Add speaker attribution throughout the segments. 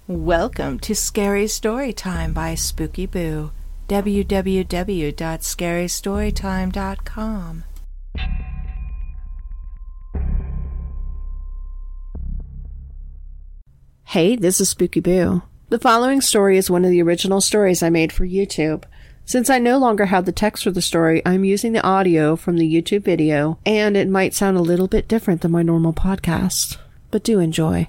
Speaker 1: Welcome to Scary Storytime by Spooky Boo. www.scarystorytime.com.
Speaker 2: Hey, this is Spooky Boo. The following story is one of the original stories I made for YouTube. Since I no longer have the text for the story, I'm using the audio from the YouTube video, and it might sound a little bit different than my normal podcast. But do enjoy.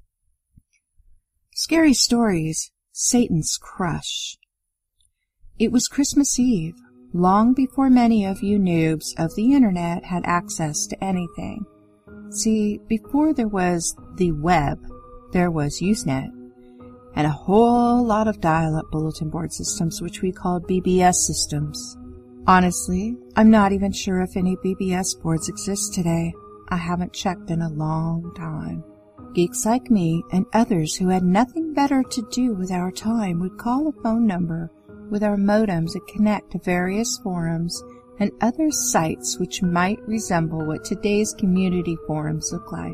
Speaker 3: Scary Stories, Satan's Crush. It was Christmas Eve, long before many of you noobs of the internet had access to anything. See, before there was the web, there was Usenet, and a whole lot of dial-up bulletin board systems which we called BBS systems. Honestly, I'm not even sure if any BBS boards exist today. I haven't checked in a long time. Geeks like me and others who had nothing better to do with our time would call a phone number with our modems and connect to various forums and other sites which might resemble what today's community forums look like.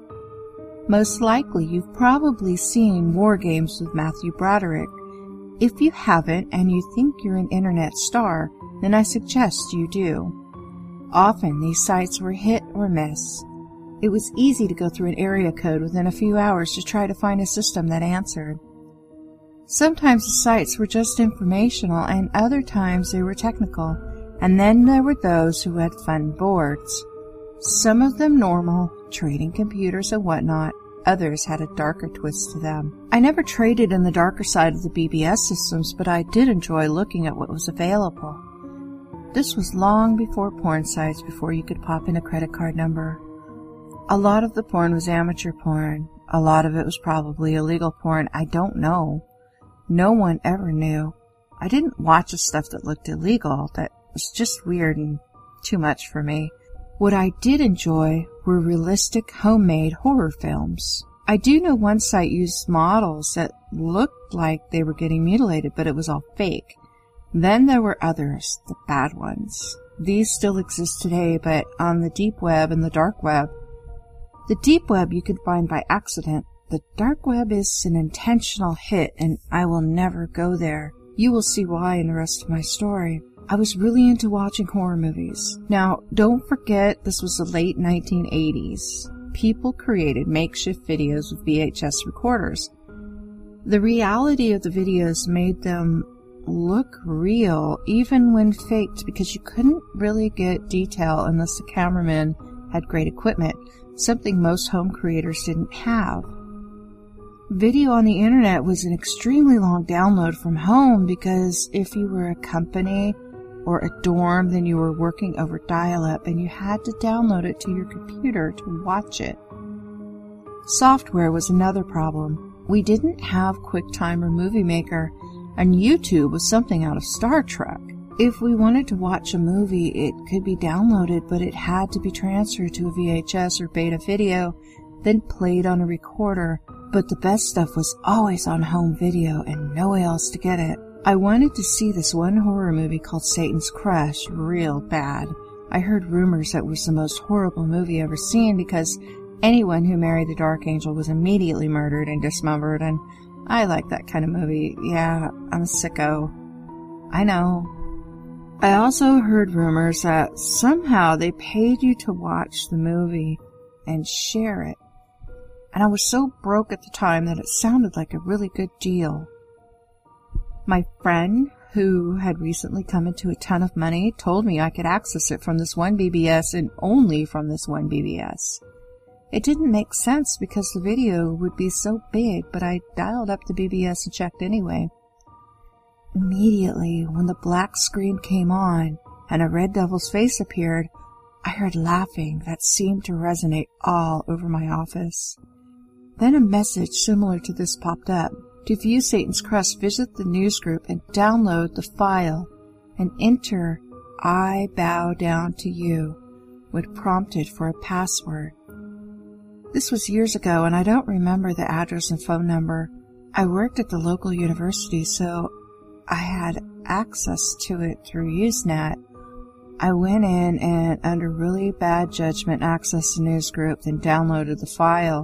Speaker 3: Most likely you've probably seen War Games with Matthew Broderick. If you haven't and you think you're an internet star, then I suggest you do. Often these sites were hit or miss. It was easy to go through an area code within a few hours to try to find a system that answered. Sometimes the sites were just informational and other times they were technical, and then there were those who had fun boards. Some of them normal, trading computers and whatnot. Others had a darker twist to them. I never traded in the darker side of the BBS systems, but I did enjoy looking at what was available. This was long before porn sites, before you could pop in a credit card number. A lot of the porn was amateur porn. A lot of it was probably illegal porn. I don't know. No one ever knew. I didn't watch the stuff that looked illegal. That was just weird and too much for me. What I did enjoy were realistic homemade horror films. I do know one site used models that looked like they were getting mutilated, but it was all fake. Then there were others, the bad ones. These still exist today, but on the deep web and the dark web. The deep web you could find by accident. The dark web is an intentional hit, and I will never go there. You will see why in the rest of my story. I was really into watching horror movies. Now, don't forget this was the late 1980s. People created makeshift videos with VHS recorders. The reality of the videos made them look real, even when faked, because you couldn't really get detail unless the cameraman had great equipment, something most home creators didn't have. Video on the internet was an extremely long download from home because if you were a company or a dorm, then you were working over dial-up and you had to download it to your computer to watch it. Software was another problem. We didn't have QuickTime or Movie Maker, and YouTube was something out of Star Trek. If we wanted to watch a movie, it could be downloaded, but it had to be transferred to a VHS or beta video, then played on a recorder. But the best stuff was always on home video and nowhere else to get it. I wanted to see this one horror movie called Satan's Crush real bad. I heard rumors that it was the most horrible movie ever seen because anyone who married the Dark Angel was immediately murdered and dismembered, and I like that kind of movie. Yeah, I'm a sicko. I know. I also heard rumors that somehow they paid you to watch the movie and share it. And I was so broke at the time that it sounded like a really good deal. My friend, who had recently come into a ton of money, told me I could access it from this one BBS and only from this one BBS. It didn't make sense because the video would be so big, but I dialed up the BBS and checked anyway. Immediately, when the black screen came on and a red devil's face appeared, I heard laughing that seemed to resonate all over my office. Then a message similar to this popped up. To view Satan's Crush, visit the newsgroup and download the file and enter "I bow down to you," when prompted for a password. This was years ago, and I don't remember the address and phone number. I worked at the local university, so I had access to it through Usenet. I went in and, under really bad judgment, accessed the newsgroup, then downloaded the file.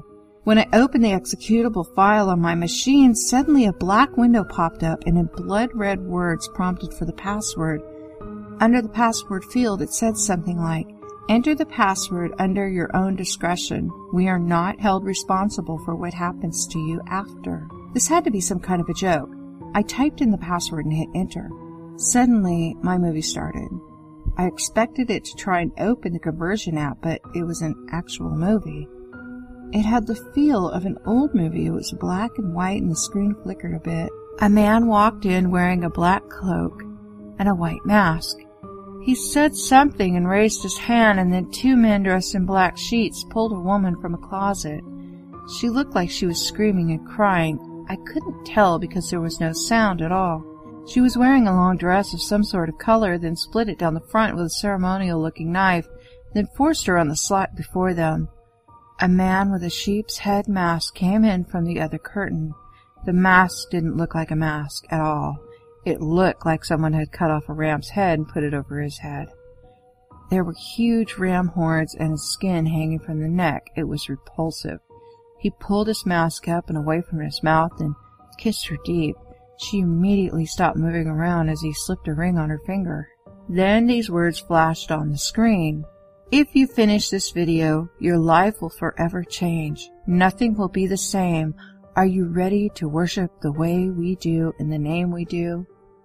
Speaker 3: When I opened the executable file on my machine, suddenly a black window popped up and in blood-red words prompted for the password. Under the password field, it said something like, "Enter the password under your own discretion. We are not held responsible for what happens to you after." This had to be some kind of a joke. I typed in the password and hit enter. Suddenly, my movie started. I expected it to try and open the conversion app, but it was an actual movie. It had the feel of an old movie. It was black and white and the screen flickered a bit. A man walked in wearing a black cloak and a white mask. He said something and raised his hand, and then two men dressed in black sheets pulled a woman from a closet. She looked like she was screaming and crying. I couldn't tell because there was no sound at all. She was wearing a long dress of some sort of color, then split it down the front with a ceremonial-looking knife, then forced her on the slot before them. A man with a sheep's head mask came in from the other curtain. The mask didn't look like a mask at all. It looked like someone had cut off a ram's head and put it over his head. There were huge ram horns and a skin hanging from the neck. It was repulsive. He pulled his mask up and away from his mouth and kissed her deep. She immediately stopped moving around as he slipped a ring on her finger. Then these words flashed on the screen. "If you finish this video, your life will forever change. Nothing will be the same. Are you ready to worship the way we do in the name we do?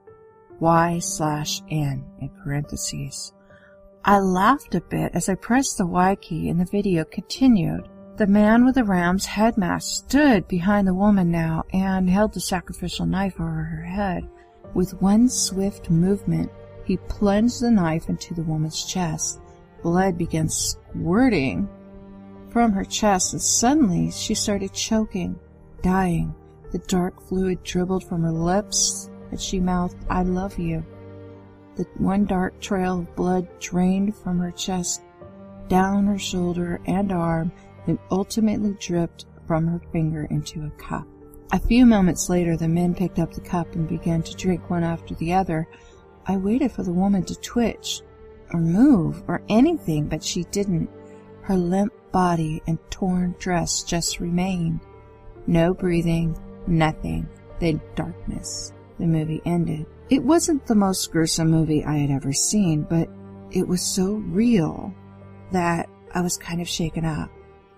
Speaker 3: Y/N in parentheses." I laughed a bit as I pressed the Y key and the video continued. The man with the ram's head mask stood behind the woman now and held the sacrificial knife over her head. With one swift movement, he plunged the knife into the woman's chest. Blood began squirting from her chest, and suddenly she started choking, dying. The dark fluid dribbled from her lips, and she mouthed, "I love you." The one dark trail of blood drained from her chest, down her shoulder and arm, then ultimately dripped from her finger into a cup. A few moments later, the men picked up the cup and began to drink one after the other. I waited for the woman to twitch or move or anything, but she didn't. Her limp body and torn dress just remained. No breathing, nothing. Then darkness. The movie ended. It wasn't the most gruesome movie I had ever seen, but it was so real that I was kind of shaken up.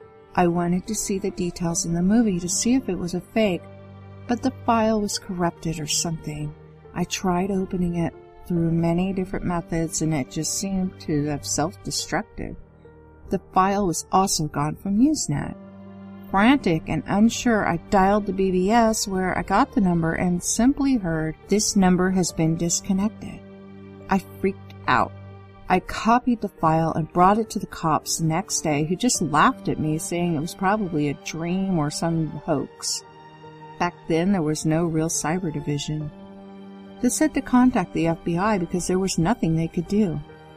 Speaker 3: I wanted to see the details in the movie to see if it was a fake, but the file was corrupted or something. I tried opening it through many different methods, and it just seemed to have self-destructed. The file was also gone from Usenet. Frantic and unsure, I dialed the BBS where I got the number and simply heard, "This number has been disconnected." I freaked out. I copied the file and brought it to the cops the next day, who just laughed at me, saying it was probably a dream or some hoax. Back then, there was no real cyber division. They said to contact the FBI because there was nothing they could do.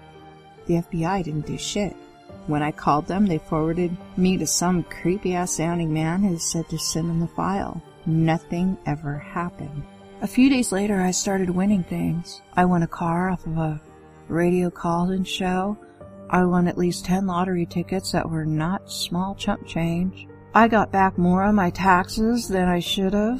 Speaker 3: The FBI didn't do shit. When I called them, they forwarded me to some creepy-ass sounding man who said to send them the file. Nothing ever happened. A few days later, I started winning things. I won a car off of a radio call-in show. I won at least 10 lottery tickets that were not small chump change. I got back more on my taxes than I should have.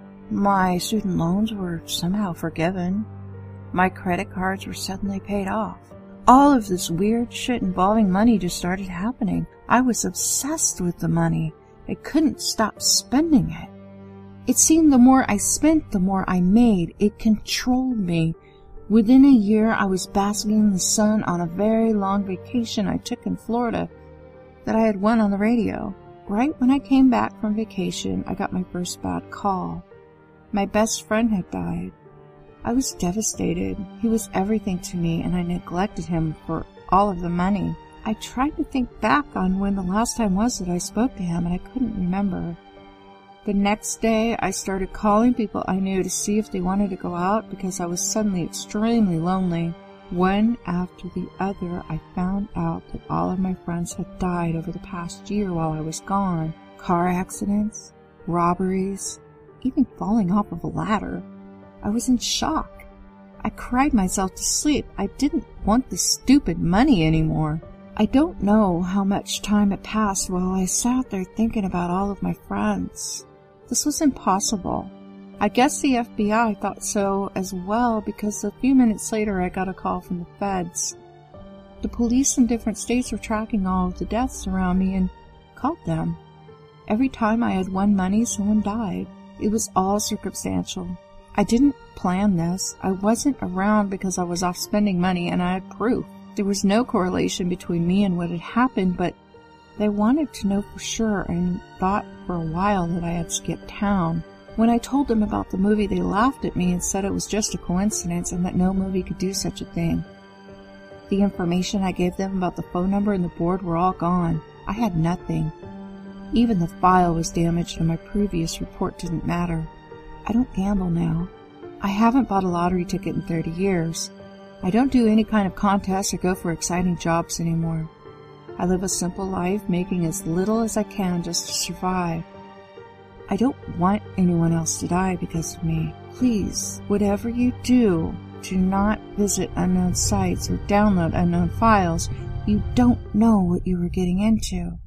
Speaker 3: My student loans were somehow forgiven. My credit cards were suddenly paid off. All of this weird shit involving money just started happening. I was obsessed with the money. I couldn't stop spending it. It seemed the more I spent, the more I made. It controlled me. Within a year, I was basking in the sun on a very long vacation I took in Florida that I had won on the radio. Right when I came back from vacation, I got my first bad call. My best friend had died. I was devastated. He was everything to me, and I neglected him for all of the money. I tried to think back on when the last time was that I spoke to him, and I couldn't remember. The next day, I started calling people I knew to see if they wanted to go out because I was suddenly extremely lonely. One after the other, I found out that all of my friends had died over the past year while I was gone. Car accidents, robberies, even falling off of a ladder. I was in shock. I cried myself to sleep. I didn't want this stupid money anymore. I don't know how much time had passed while I sat there thinking about all of my friends. This was impossible. I guess the FBI thought so as well, because a few minutes later I got a call from the feds. The police in different states were tracking all of the deaths around me and called them. Every time I had won money, someone died. It was all circumstantial. I didn't plan this. I wasn't around because I was off spending money, and I had proof. There was no correlation between me and what had happened, but they wanted to know for sure and thought for a while that I had skipped town. When I told them about the movie, they laughed at me and said it was just a coincidence and that no movie could do such a thing. The information I gave them about the phone number and the board were all gone. I had nothing. Even the file was damaged and my previous report didn't matter. I don't gamble now. I haven't bought a lottery ticket in 30 years. I don't do any kind of contests or go for exciting jobs anymore. I live a simple life, making as little as I can just to survive. I don't want anyone else to die because of me. Please, whatever you do not visit unknown sites or download unknown files. You don't know what you are getting into.